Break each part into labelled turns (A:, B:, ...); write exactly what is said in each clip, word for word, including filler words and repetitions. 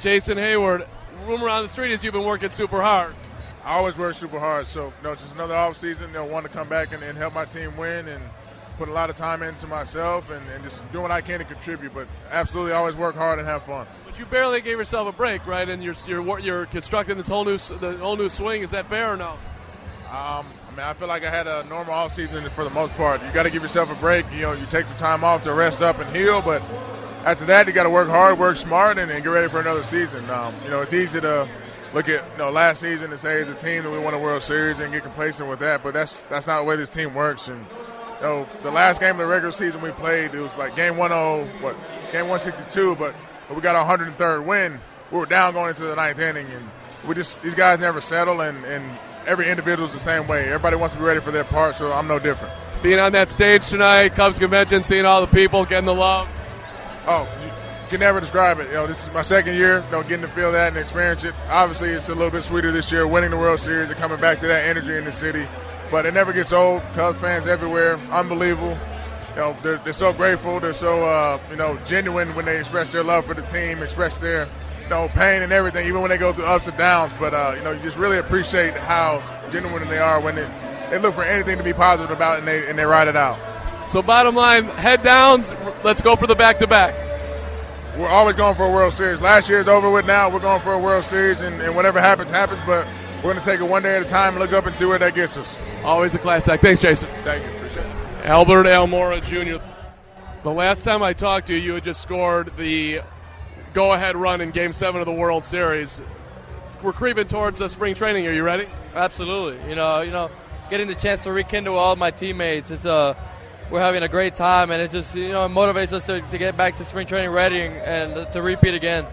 A: Jason Heyward, rumor on the street is you've been working super hard.
B: I always work super hard, so you know, just another off season. You know, want to come back and, and help my team win, and put a lot of time into myself, and, and just doing what I can to contribute. But absolutely, always work hard and have fun.
A: But you barely gave yourself a break, right? And you're you're you're constructing this whole new the whole new swing. Is that fair or no?
B: Um, I mean, I feel like I had a normal off season for the most part. You got to give yourself a break. You know, you take some time off to rest up and heal, but after that, you got to work hard, work smart, and, and get ready for another season. Um, you know, it's easy to look at you know last season and say as a team that we won a World Series and get complacent with that, but that's that's not the way this team works. And you know, the last game of the regular season we played, it was like game one oh, what game one sixty-two, but, but we got our one hundred third win. We were down going into the ninth inning, and we just these guys never settle, and, and every individual is the same way. Everybody wants to be ready for their part, so I'm no different.
A: Being on that stage tonight, Cubs convention, seeing all the people, getting the love.
B: Oh, can never describe it. You know, this is my second year, you know, getting to feel that and experience it. Obviously, it's a little bit sweeter this year, winning the World Series and coming back to that energy in the city. But it never gets old. Cubs fans everywhere, unbelievable. You know, they're, they're so grateful. They're so, uh, you know, genuine when they express their love for the team, express their, you know, pain and everything, even when they go through ups and downs. But, uh, you know, you just really appreciate how genuine they are when they, they look for anything to be positive about and they and they ride it out.
A: So bottom line, head downs, let's go for the back-to-back.
B: We're always going for a World Series. Last year's over with now. We're going for a World Series, and, and whatever happens, happens. But we're going to take it one day at a time and look up and see where that gets us.
A: Always a class act. Thanks, Jason.
B: Thank you. Appreciate it.
A: Albert Almora Junior The last time I talked to you, you had just scored the go-ahead run in Game seven of the World Series. We're creeping towards the spring training. Are you ready?
C: Absolutely. You know, you know, getting the chance to rekindle all my teammates. It's a We're having a great time, and it just you know motivates us to, to get back to spring training ready and, and to repeat again.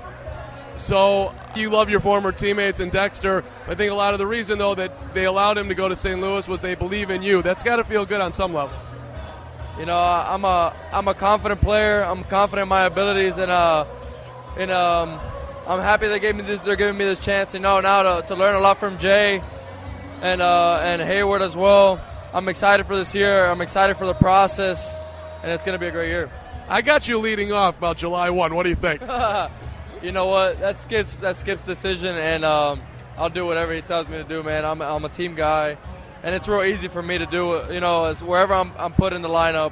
A: So you love your former teammates and Dexter. I think a lot of the reason, though, that they allowed him to go to Saint Louis was they believe in you. That's got to feel good on some level.
C: You know, I'm a I'm a confident player. I'm confident in my abilities, and uh, and um, I'm happy they gave me this, they're giving me this chance. You know, now to, to learn a lot from Jay and uh, and Heyward as well. I'm excited for this year. I'm excited for the process, and it's going to be a great year.
A: I got you leading off about July first. What do you think?
C: You know what? That's Skip's, that's Skip's decision, and um, I'll do whatever he tells me to do, man. I'm, I'm a team guy, and it's real easy for me to do it. You know, as wherever I'm, I'm put in the lineup,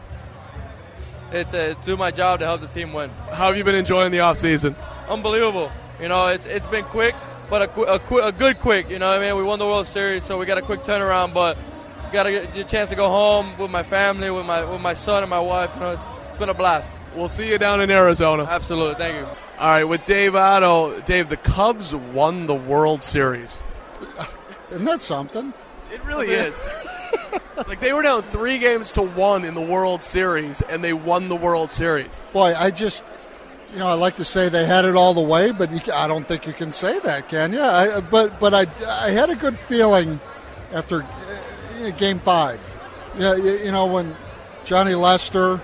C: it's a, to do my job to help the team win.
A: How have you been enjoying the offseason?
C: Unbelievable. You know, it's it's been quick, but a, a, a good quick. You know what I mean? We won the World Series, so we got a quick turnaround, but got to get a chance to go home with my family, with my with my son and my wife. You know, it's, it's been a blast.
A: We'll see you down in Arizona.
C: Absolutely. Thank you.
A: All right, with Dave Otto. Dave, the Cubs won the World Series.
D: Isn't that something?
A: It really is. Like, they were down three games to one in the World Series, and they won the World Series.
D: Boy, I just, you know, I like to say they had it all the way, but you, I don't think you can say that, can you? I, but but I, I had a good feeling after uh, Game Five. Yeah, you, you know, when Johnny Lester,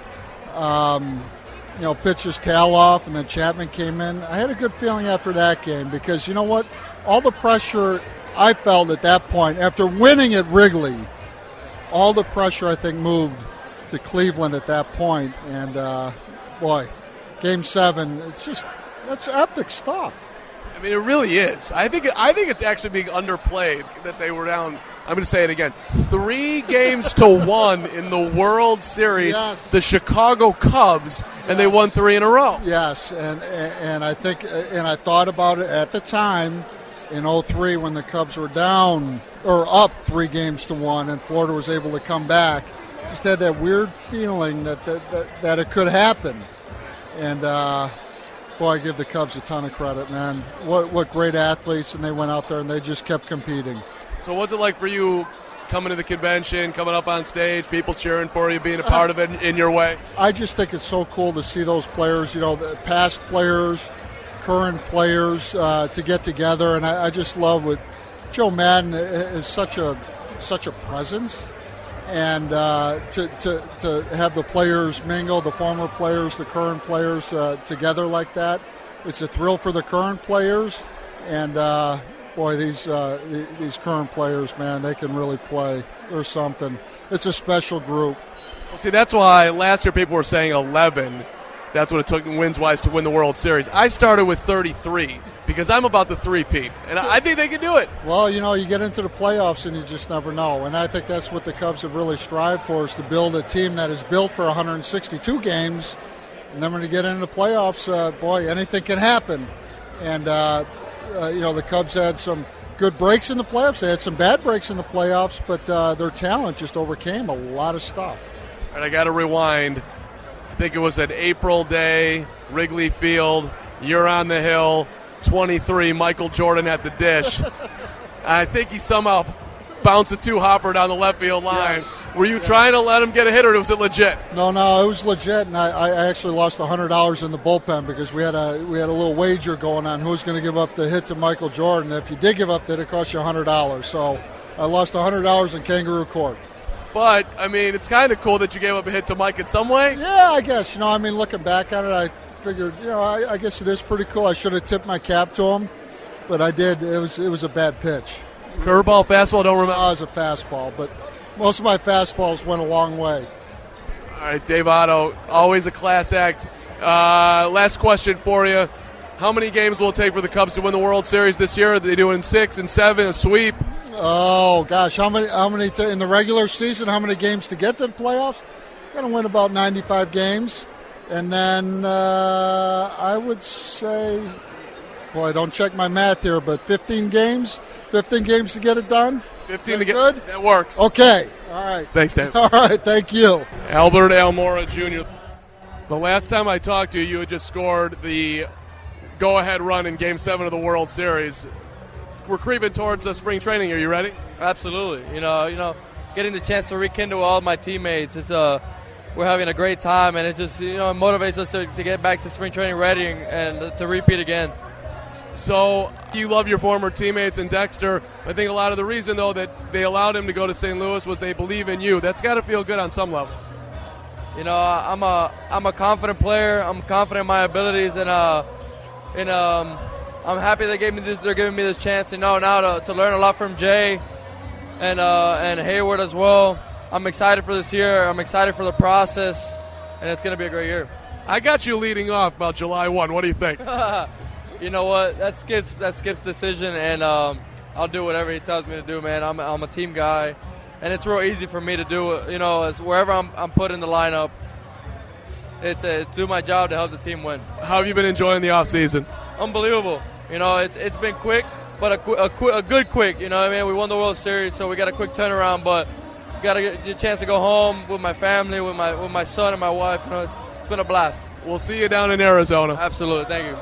D: um, you know, pitched his tail off, and then Chapman came in. I had a good feeling after that game because you know what? All the pressure I felt at that point after winning at Wrigley, all the pressure I think moved to Cleveland at that point, and uh, boy, Game Seven, it's just that's epic stuff.
A: I mean, it really is. I think I think it's actually being underplayed that they were down. I'm going to say it again: three games to one in the World Series.
D: Yes.
A: The Chicago Cubs, and
D: Yes.
A: they won three in a row.
D: Yes, and and I think and I thought about it at the time in oh three when the Cubs were down or up three games to one, and Florida was able to come back. Just had that weird feeling that that that, that it could happen, and. Uh, Boy, I give the Cubs a ton of credit, man. What what great athletes, and they went out there and they just kept competing.
A: So what's it like for you coming to the convention, coming up on stage, people cheering for you, being a part of it in your way?
D: I just think it's so cool to see those players, you know, the past players, current players, uh, to get together. And I, I just love what Joe Madden is such a such a presence. And uh, to, to to have the players mingle, the former players, the current players uh, together like that, it's a thrill for the current players. And uh, boy, these uh, these current players, man, they can really play. There's something. It's a special group.
A: Well, see, that's why last year people were saying eleven. That's what it took wins-wise to win the World Series. I started with thirty-three because I'm about the three-peat, and I think they can do it.
D: Well, you know, you get into the playoffs and you just never know. And I think that's what the Cubs have really strived for, is to build a team that is built for one hundred sixty-two games. And then when you get into the playoffs, uh, boy, anything can happen. And, uh, uh, you know, the Cubs had some good breaks in the playoffs. They had some bad breaks in the playoffs, but uh, their talent just overcame a lot of stuff.
A: All right, I got to rewind. I think it was an April day, Wrigley Field. You're on the hill. twenty-three, Michael Jordan at the dish. I think he somehow bounced a two-hopper down the left field line.
D: Yes.
A: Were you
D: Yeah.
A: trying to let him get a hit, or was it legit?
D: No, no, it was legit, and I, I actually lost one hundred dollars in the bullpen because we had a we had a little wager going on who's going to give up the hit to Michael Jordan. If you did give up that, it cost you one hundred dollars. So I lost one hundred dollars in Kangaroo Court.
A: But, I mean, it's kind of cool that you gave up a hit to Mike in some way.
D: Yeah, I guess. You know, I mean, looking back on it, I figured, you know, I, I guess it is pretty cool. I should have tipped my cap to him, but I did. It was it was a bad pitch.
A: Curveball, fastball, don't remember.
D: No, it was a fastball, but most of my fastballs went a long way.
A: All right, Dave Otto, always a class act. Uh, last question for you. How many games will it take for the Cubs to win the World Series this year? Are they doing in six and seven, a sweep?
D: Oh gosh, how many? How many to, in the regular season? How many games to get to the playoffs? Going to win about ninety-five games, and then uh, I would say, boy, don't check my math here, but fifteen games. fifteen games to get it done.
A: fifteen
D: Is
A: to
D: that
A: get.
D: good?
A: That works.
D: Okay. All right.
A: Thanks, Dave.
D: All right. Thank you.
A: Albert Almora Junior The last time I talked to you, you had just scored the go-ahead run in Game Seven of the World Series. We're creeping towards the spring training. Are you ready?
C: Absolutely. You know, you know, getting the chance to rekindle all of my teammates. It's uh, we're having a great time, and it just you know motivates us to, to get back to spring training ready and, and to repeat again.
A: So you love your former teammates in Dexter. I think a lot of the reason, though, that they allowed him to go to Saint Louis was they believe in you. That's got to feel good on some level.
C: You know, I'm a I'm a confident player. I'm confident in my abilities, and uh, and um, I'm happy they gave me this, they're giving me this chance. You know, now to, to learn a lot from Jay and uh, and Hayward as well. I'm excited for this year. I'm excited for the process, and it's going to be a great year.
A: I got you leading off about July first. What do you think?
C: You know what? That's Skip's that's Skip's decision, and um, I'll do whatever he tells me to do, man. I'm I'm a team guy, and it's real easy for me to do it. You know, as wherever I'm I'm put in the lineup, it's a, to do my job to help the team win.
A: How have you been enjoying the off season?
C: Unbelievable. You know, it's it's been quick, but a, qu- a, qu- a good quick. You know what I mean? We won the World Series, so we got a quick turnaround, but got a, a chance to go home with my family, with my with my son and my wife. You know, it's, it's been a blast.
A: We'll see you down in Arizona.
C: Absolutely. Thank you.